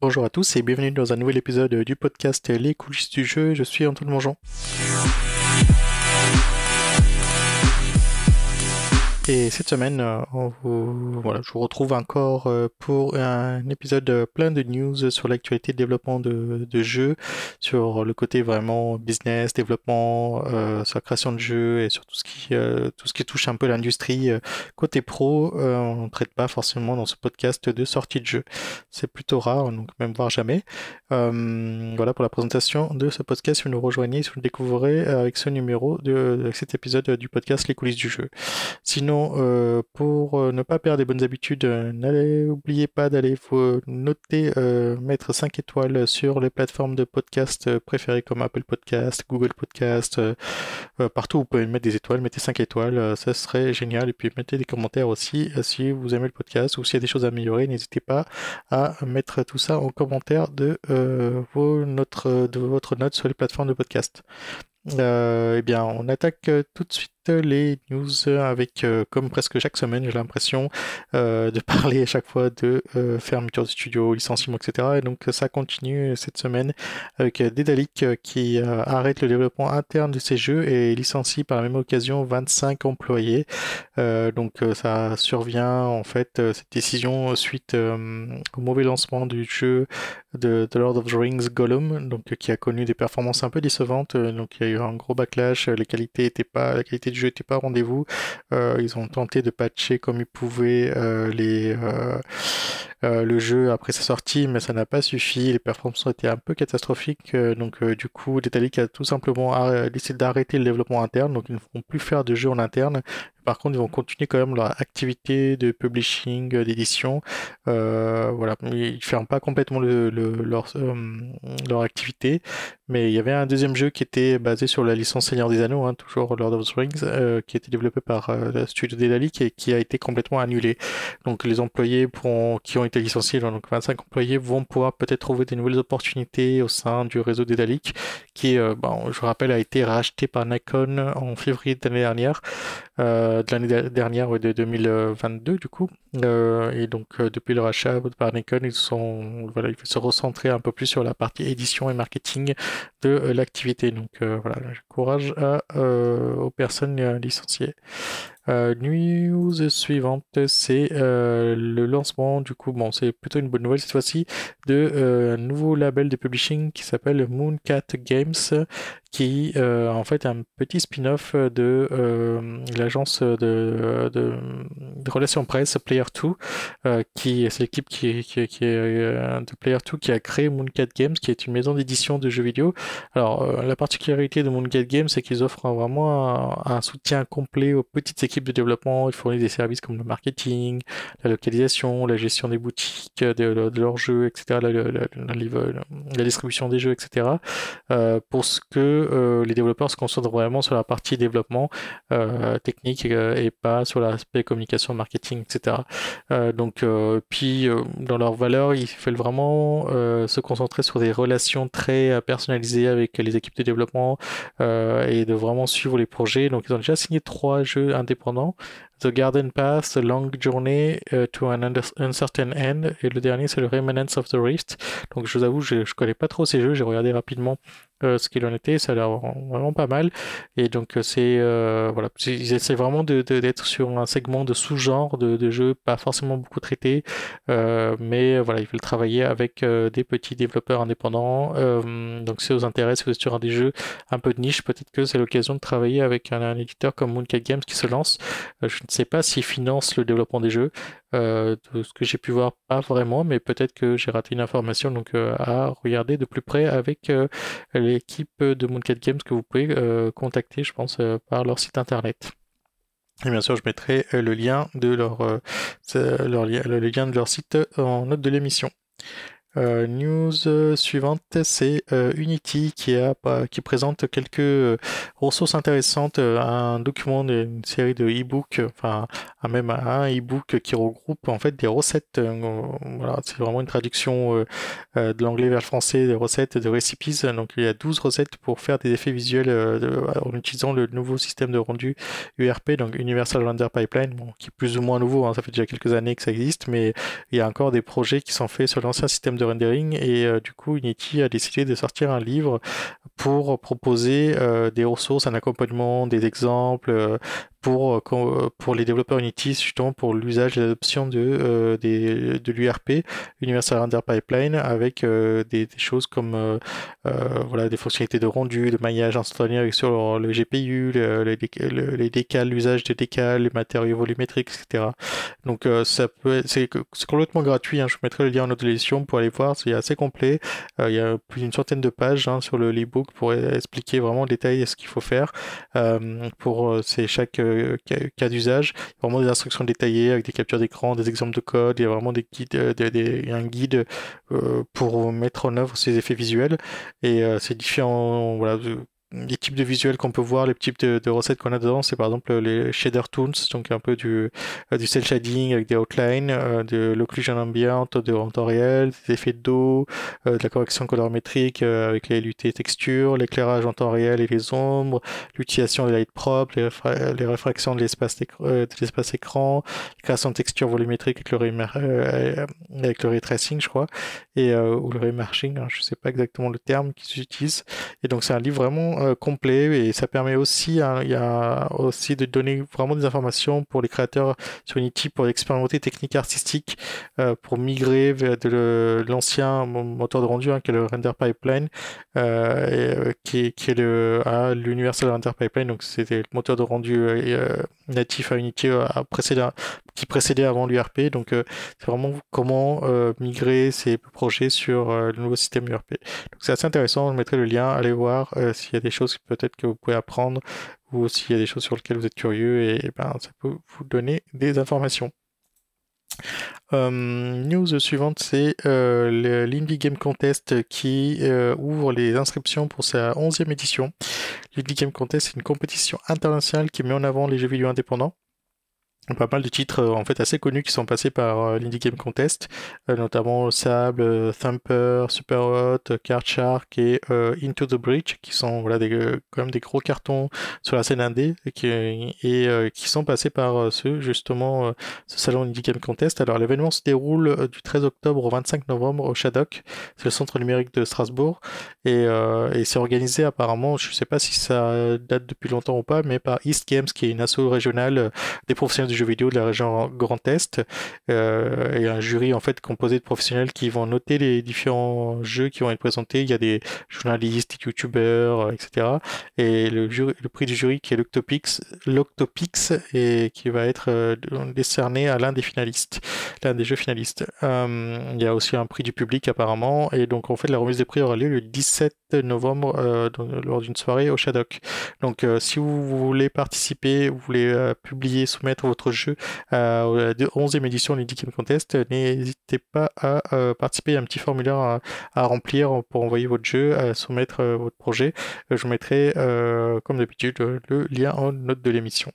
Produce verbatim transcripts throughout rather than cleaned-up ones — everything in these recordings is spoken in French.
Bonjour à tous et bienvenue dans un nouvel épisode du podcast Les coulisses du jeu. Je suis Antoine Mangeant. Et cette semaine, euh, on vous- voilà, je vous retrouve encore euh, pour un épisode euh, plein de news sur l'actualité de développement de, de jeux, sur le côté vraiment business, développement, euh, sur la création de jeux et sur tout ce qui, euh, tout ce qui touche un peu l'industrie. euh, Côté pro, euh, on ne traite pas forcément dans ce podcast de sortie de jeux. C'est plutôt rare, donc même voire jamais. Euh, voilà pour la présentation de ce podcast. Si vous nous rejoignez, si vous le découvrez euh, avec ce numéro, de, avec cet épisode du podcast Les coulisses du jeu. Sinon, euh, pour euh, ne pas perdre les bonnes habitudes, euh, n'oubliez pas d'aller vous noter, euh, mettre cinq étoiles sur les plateformes de podcast euh, préférées comme Apple Podcast, Google Podcast, euh, euh, partout où vous pouvez mettre des étoiles, mettez cinq étoiles, euh, ça serait génial. Et puis mettez des commentaires aussi euh, si vous aimez le podcast ou s'il y a des choses à améliorer, n'hésitez pas à mettre tout ça en commentaire de, euh, vos, notre, de votre note sur les plateformes de podcast. Euh, eh bien, on attaque euh, tout de suite les news euh, avec, euh, comme presque chaque semaine, j'ai l'impression euh, de parler à chaque fois de euh, fermeture de studio, licenciement, et cetera. Et donc ça continue euh, cette semaine avec euh, Daedalic euh, qui euh, arrête le développement interne de ses jeux et licencie par la même occasion vingt-cinq employés. Euh, donc euh, ça survient en fait euh, cette décision suite euh, au mauvais lancement du jeu de The Lord of the Rings Gollum, donc euh, qui a connu des performances un peu décevantes. euh, donc il y a eu un gros backlash, euh, les qualités étaient pas, la qualité du jeu n'était pas au rendez-vous. Euh, ils ont tenté de patcher comme ils pouvaient euh, les euh, euh, le jeu après sa sortie, mais ça n'a pas suffi. Les performances ont été un peu catastrophiques. euh, donc euh, du coup, Detalic a tout simplement arr- décidé d'arrêter le développement interne. Donc ils ne pourront plus faire de jeux en interne. Par contre, ils vont continuer quand même leur activité de publishing, euh, d'édition. Euh, voilà, ils ne ferment pas complètement le, le- leur, euh, leur activité, mais il y avait un deuxième jeu qui était basé sur la licence Seigneur des Anneaux, hein, toujours Lord of the Rings, euh, qui a été développé par euh, le studio Daedalic et qui a été complètement annulé. Donc les employés pourront- qui ont été licenciés, donc vingt-cinq employés, vont pouvoir peut-être trouver des nouvelles opportunités au sein du réseau Daedalic, qui, euh, bon, je vous rappelle, a été racheté par Nikon en février de l'année dernière euh, de l'année dernière, ouais, de deux mille vingt-deux du coup. Euh, et donc euh, depuis le rachat par Nikon, ils sont voilà, ils veulent se recentrer un peu plus sur la partie édition et marketing de euh, l'activité. Donc euh, voilà, courage à, euh, aux personnes euh, licenciées. Euh, news suivante, c'est euh, le lancement, du coup, bon, c'est plutôt une bonne nouvelle cette fois-ci, de euh, un nouveau label de publishing qui s'appelle Mooncat Games, qui euh, en fait est un petit spin-off de euh, l'agence de, de, de relations presse Player deux, euh, qui c'est l'équipe qui, qui, qui est euh, de Player deux qui a créé Mooncat Games, qui est une maison d'édition de jeux vidéo. Alors, euh, la particularité de Mooncat Games, c'est qu'ils offrent vraiment un, un soutien complet aux petites équipes de développement. Ils fournissent des services comme le marketing, la localisation, la gestion des boutiques, de, de- de leurs jeux, et cetera, la, la- la- la- la distribution des jeux, et cetera, euh, pour ce que euh, les développeurs se concentrent vraiment sur la partie développement euh, technique euh, et pas sur l'aspect communication, marketing, et cetera. Euh, donc, euh, puis, euh, dans leurs valeurs, ils veulent vraiment euh, se concentrer sur des relations très euh, personnalisées avec les équipes de développement euh, et de vraiment suivre les projets. Donc, ils ont déjà signé trois jeux indépendants. The Garden Path, The Long Journey euh, to an Under- Uncertain End, et le dernier c'est le Remnants of the Rift. Donc je vous avoue, je, je connais pas trop ces jeux, j'ai regardé rapidement euh, ce qu'il en était, ça a l'air vraiment pas mal. Et donc euh, c'est euh, voilà, c'est- ils essaient vraiment de, de- d'être sur un segment de sous-genre de, de jeux pas forcément beaucoup traités, euh, mais euh, voilà, ils veulent travailler avec euh, des petits développeurs indépendants. Euh, donc si ça vous intéresse, si vous êtes sur un des jeux un peu de niche, peut-être que c'est l'occasion de travailler avec un, un éditeur comme Mooncat Games qui se lance. Euh, je ne sais pas s'ils financent le développement des jeux. Euh, de ce que j'ai pu voir, pas vraiment, mais peut-être que j'ai raté une information, donc euh, à regarder de plus près avec euh, l'équipe de Mooncat Games que vous pouvez euh, contacter, je pense, euh, par leur site internet. Et bien sûr, je mettrai euh, le lien de leur, euh, c'est- leur li- le lien de leur site en note de l'émission. Euh, news euh, suivante, c'est euh, Unity qui, a, pas- qui présente quelques euh, ressources intéressantes, euh, un document d'une série de e-books, euh, enfin un- même un e-book qui regroupe en fait des recettes. Euh, voilà, c'est vraiment une traduction euh, euh, de l'anglais vers le français, des recettes de recipes. Donc il y a douze recettes pour faire des effets visuels euh, de- en utilisant le nouveau système de rendu U R P, donc Universal Render Pipeline, bon, qui est plus ou moins nouveau, hein, ça fait déjà quelques années que ça existe, mais il y a encore des projets qui sont faits sur l'ancien système de rendering et euh, du coup Unity a décidé de sortir un livre pour proposer euh, des ressources, un accompagnement, des exemples euh, pour, euh, pour les développeurs Unity, justement pour l'usage et l'adoption de, euh, des- de l'U R P, Universal Render Pipeline, avec euh, des, des choses comme euh, euh, voilà, des fonctionnalités de rendu, de maillage instantané sur le, le G P U, le- le déca- le- les décals, l'usage des décals, les matériaux volumétriques, et cetera. Donc euh, ça peut être- c'est c'est complètement gratuit, hein. Je vous mettrai le lien en note de l'édition pour aller voir, c'est assez complet. Euh, il y a plus d'une centaine de pages hein, sur le l'ebook pour expliquer vraiment en détail ce qu'il faut faire euh, pour euh, c'est chaque euh, cas, cas d'usage. Vraiment des instructions détaillées avec des captures d'écran, des exemples de code. Il y a vraiment des guides, euh, des, des- un guide euh, pour mettre en œuvre ces effets visuels. Et euh, c'est différents, voilà, de- les types de visuels qu'on peut voir, les types de, de recettes qu'on a dedans, c'est par exemple les shader tools, donc un peu du, euh, du cel shading avec des outlines, euh, de l'occlusion ambient de, en temps réel, des effets d'eau, euh, de la correction colorimétrique euh, avec les L U T textures, l'éclairage en temps réel et les ombres, l'utilisation des light props, les, réfra- les réfractions de l'espace écr- euh, de l'espace écran, la création de textures volumétriques avec le, ray, euh, avec le ray tracing, je crois, et, euh, ou le ray marching, hein, je sais pas exactement le terme qu'ils utilisent. Et donc c'est un livre vraiment euh, complet et ça permet aussi, hein, il y a aussi de donner vraiment des informations pour les créateurs sur Unity pour expérimenter techniques artistiques euh, pour migrer vers de le- l'ancien mo- moteur de rendu hein, qui est le Render Pipeline euh, et, euh, qui, est, qui est le à l'Universal Render Pipeline donc c'était le moteur de rendu euh, euh, natif à Unity euh, à précédent- qui précédait avant l'U R P donc euh, c'est vraiment comment euh, migrer ces projets sur euh, le nouveau système U R P. Donc c'est assez intéressant, je mettrai le lien, allez voir euh, s'il y a des choses peut-être que vous pouvez apprendre ou s'il y a des choses sur lesquelles vous êtes curieux et, et ben ça peut vous donner des informations. Euh, news suivante, c'est euh, le- l'Indie Game Contest qui euh, ouvre les inscriptions pour sa onzième édition. L'Indie Game Contest, c'est une compétition internationale qui met en avant les jeux vidéo indépendants. Pas mal de titres euh, en fait assez connus qui sont passés par euh, l'Indie Game Contest, euh, notamment Sable, euh, Thumper, Superhot, euh, Card Shark et euh, Into the Breach, qui sont voilà des, euh, quand même des gros cartons sur la scène indé et qui, et, euh, qui sont passés par euh, ce justement euh, ce salon Indie Game Contest. Alors l'événement se déroule euh, du treize octobre au vingt-cinq novembre au Shadok, c'est le centre numérique de Strasbourg, et, euh, et c'est organisé apparemment, je sais pas si ça date depuis longtemps ou pas, mais par East Games qui est une asso régionale euh, des professionnels du jeux vidéo de la région Grand Est euh, et un jury en fait composé de professionnels qui vont noter les différents jeux qui vont être présentés. Il y a des journalistes, youtubeurs, euh, et cetera. Et le, jury, le prix du jury qui est l'Octopix, l'Octopix et qui va être euh, décerné à l'un des finalistes, l'un des jeux finalistes. Euh, il y a aussi un prix du public apparemment et donc en fait la remise des prix aura lieu le dix-sept novembre euh, dans, lors d'une soirée au Shadok. Donc euh, si vous voulez participer, vous voulez euh, publier, soumettre votre jeu à la onzième édition de l'Indie Game Contest, n'hésitez pas à euh, participer à un petit formulaire à, à remplir pour envoyer votre jeu, à soumettre euh, votre projet. Euh, je vous mettrai, euh, comme d'habitude, le, le lien en note de l'émission.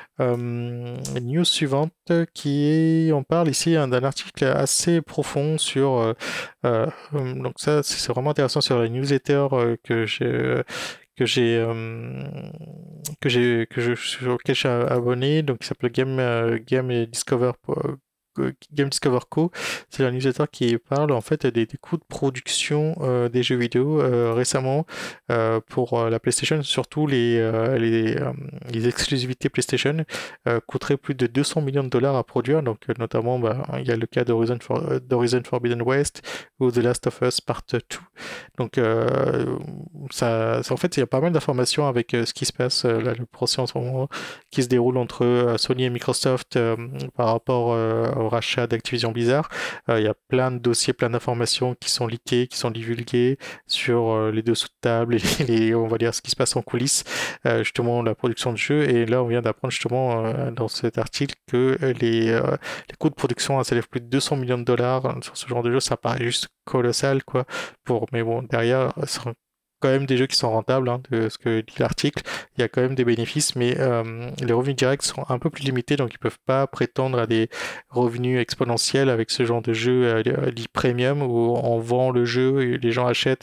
Euh, news suivante qui est, on parle ici hein, d'un article assez profond sur, euh, euh, donc ça c'est vraiment intéressant sur la newsletter euh, que j'ai que j'ai euh, que j'ai que je sur lequel je suis abonné donc qui s'appelle Game euh, Game et Discover euh, Game Discover Co. C'est un newsletter qui parle en fait des, des coûts de production euh, des jeux vidéo euh, récemment euh, pour euh, la PlayStation, surtout les euh, les, euh, les exclusivités PlayStation euh, coûteraient plus de deux cents millions de dollars à produire. Donc euh, notamment, bah, il y a le cas d'Horizon For, euh, d'Horizon Forbidden West ou The Last of Us Part deux. Donc euh, ça, ça- en fait, il y a pas mal d'informations avec euh, ce qui se passe euh, là, le procès en ce moment qui se déroule entre euh, Sony et Microsoft euh, par rapport euh, au rachat d'Activision Blizzard. Euh, il y a plein de dossiers, plein d'informations qui sont leakées, qui sont divulguées sur euh, les dessous de table et les, on va dire ce qui se passe en coulisses, euh, justement la production de jeux. Et là, on vient d'apprendre justement euh, dans cet article que les, euh, les coûts de production hein, s'élèvent plus de deux cents millions de dollars hein, sur ce genre de jeu. Ça paraît juste colossal, quoi. Pour, mais bon, derrière, ce sont quand même des jeux qui sont rentables, hein, de ce que dit l'article. Il y a quand même des bénéfices, mais euh, les revenus directs sont un peu plus limités, donc ils peuvent pas prétendre à des revenus exponentiels avec ce genre de jeu euh, dit premium où on vend le jeu et les gens achètent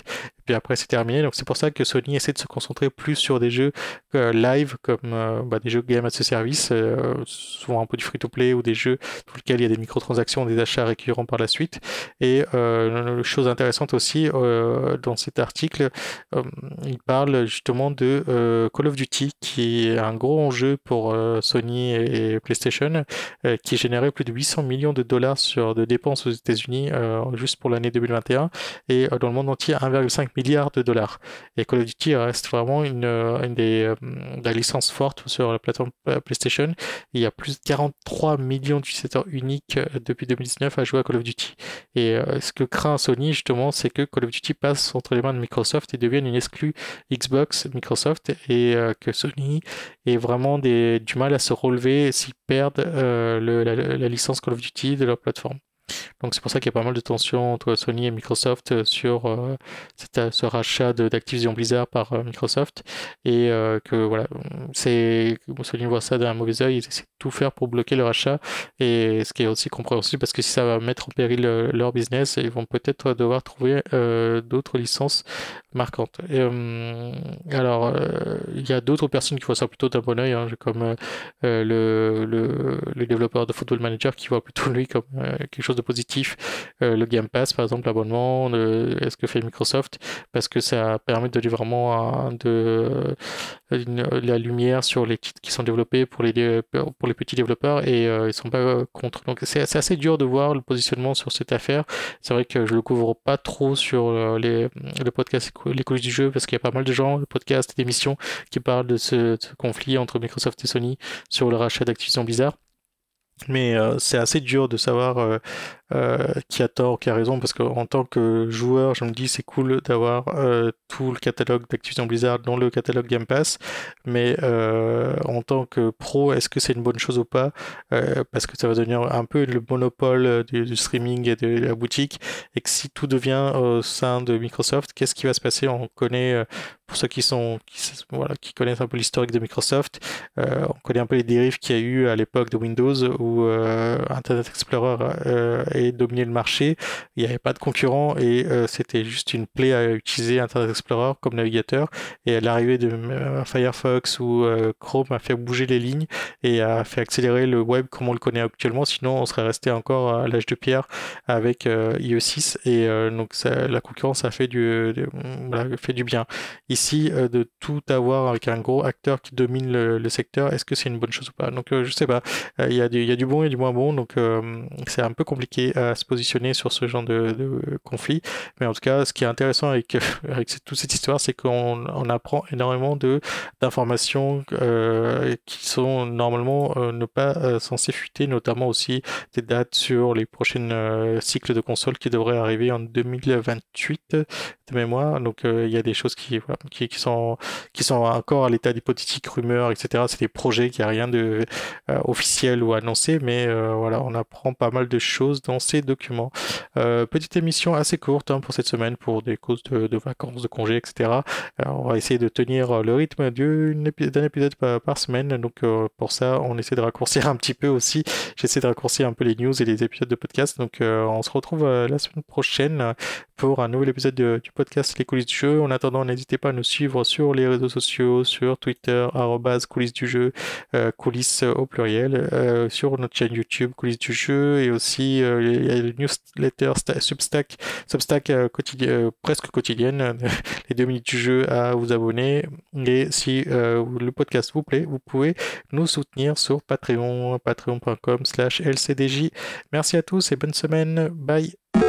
puis après c'est terminé. Donc c'est pour ça que Sony essaie de se concentrer plus sur des jeux euh, live comme euh, bah, des jeux game as a service, euh, souvent un peu du free-to-play ou des jeux pour lesquels il y a des microtransactions, des achats récurrents par la suite. Et euh, chose intéressante aussi euh, dans cet article, euh, il parle justement de euh, Call of Duty qui est un gros enjeu pour euh, Sony et PlayStation, euh, qui générait plus de huit cents millions de dollars sur de dépenses aux États-Unis euh, juste pour l'année deux mille vingt et un et, un, et euh, dans le monde entier un virgule cinq milliard de dollars. Et Call of Duty reste vraiment une, une des, euh, des licences fortes sur la plateforme PlayStation. Il y a plus de quarante-trois millions d'utilisateurs uniques euh, depuis deux mille dix-neuf à jouer à Call of Duty. Et euh, ce que craint Sony justement, c'est que Call of Duty passe entre les mains de Microsoft et devienne une exclue Xbox Microsoft et euh, que Sony ait vraiment des, du mal à se relever s'ils perdent euh, le, la, la licence Call of Duty de leur plateforme. Donc c'est pour ça qu'il y a pas mal de tensions entre Sony et Microsoft euh, sur euh, cette- euh, ce rachat de- d'Activision Blizzard par euh, Microsoft et euh, que voilà, c'est Sony voit ça d'un mauvais œil, ils essaient de tout faire pour bloquer le rachat et ce qui est aussi compréhensible parce que si ça va mettre en péril euh, leur business, ils vont peut-être devoir trouver euh, d'autres licences marquantes. Et, euh, alors euh, il y a d'autres personnes qui voient ça plutôt d'un bon œil, hein, comme euh, euh, le, le, le développeur de Football Manager qui voit plutôt lui comme euh, quelque chose de positif. Euh, le Game Pass, par exemple, l'abonnement, le- est-ce que fait Microsoft, parce que ça permet de donner vraiment un- de, une- la lumière sur les titres qui sont développés pour les, dé- pour les petits développeurs et euh, ils sont pas euh, contre. Donc c'est c'est assez dur de voir le positionnement sur cette affaire. C'est vrai que je le couvre pas trop sur euh, les, le podcast Les coulisses du jeu parce qu'il y a pas mal de gens, de podcasts et d'émissions qui parlent de ce, de ce conflit entre Microsoft et Sony sur le rachat d'Activision Blizzard. Mais euh, c'est assez dur de savoir euh, euh, qui a tort, qui a raison, parce qu'en tant que joueur, je me dis c'est cool d'avoir euh, tout le catalogue d'Activision Blizzard dans le catalogue Game Pass, mais euh, en tant que pro, est-ce que c'est une bonne chose ou pas? Euh, parce que ça va devenir un peu le monopole euh, du, du streaming et de la boutique, et que si tout devient au sein de Microsoft, qu'est-ce qui va se passer? On connaît, euh, pour ceux qui sont, qui, voilà, qui connaissent un peu l'historique de Microsoft, euh, on connaît un peu les dérives qu'il y a eu à l'époque de Windows où euh, Internet Explorer euh, est dominé le marché, il n'y avait pas de concurrent et euh, c'était juste une plaie à utiliser Internet Explorer comme navigateur. Et à l'arrivée de euh, Firefox ou euh, Chrome a fait bouger les lignes et a fait accélérer le web comme on le connaît actuellement. Sinon, on serait resté encore à l'âge de pierre avec euh, I E six et euh, donc ça, la concurrence a fait du, de, voilà, fait du bien. Ici, euh, de tout avoir avec un gros acteur qui domine le, le secteur, est-ce que c'est une bonne chose ou pas? Donc, euh, je sais pas. Euh, Il y a du, il y a du bon et du moins bon, donc euh, c'est un peu compliqué à se positionner sur ce genre de, de conflit. Mais en tout cas, ce qui est intéressant avec, avec cette- toute cette histoire, c'est qu'on on apprend énormément de d'informations euh, qui sont normalement euh, ne pas euh, censées fuiter, notamment aussi des dates sur les prochaines euh, cycles de consoles qui devraient arriver en deux mille vingt-huit de mémoire. Donc euh, il y a des choses qui, voilà, qui, qui sont, qui sont encore à l'état d'hypothétique, rumeurs, et cetera. C'est des projets, qui n'y a rien de euh, officiel ou annoncé, mais euh, voilà, on apprend pas mal de choses dans ces documents. Euh, petite émission assez courte hein, pour cette semaine, pour des causes de, de vacances, de congés, et cetera. Alors, on va essayer de tenir le rythme d'une épi- d'un épisode par, par semaine, donc euh, pour ça, on essaie de raccourcir un petit peu aussi. J'essaie de raccourcir un peu les news et les épisodes de podcast, donc euh, on se retrouve euh, la semaine prochaine euh, pour un nouvel épisode de- du podcast Les coulisses du jeu. En attendant, n'hésitez pas à nous suivre sur les réseaux sociaux, sur Twitter, arrobase coulisses du jeu, euh, coulisses au pluriel, euh, sur notre chaîne YouTube coulisses du jeu et aussi euh, il y a le newsletter sta- Substack, Substack euh, quotidien- euh, presque quotidienne, euh, les deux minutes du jeu à vous abonner. Et si euh, le podcast vous plaît, vous pouvez nous soutenir sur Patreon, patreon point com slash L C D J. Merci à tous et bonne semaine. Bye.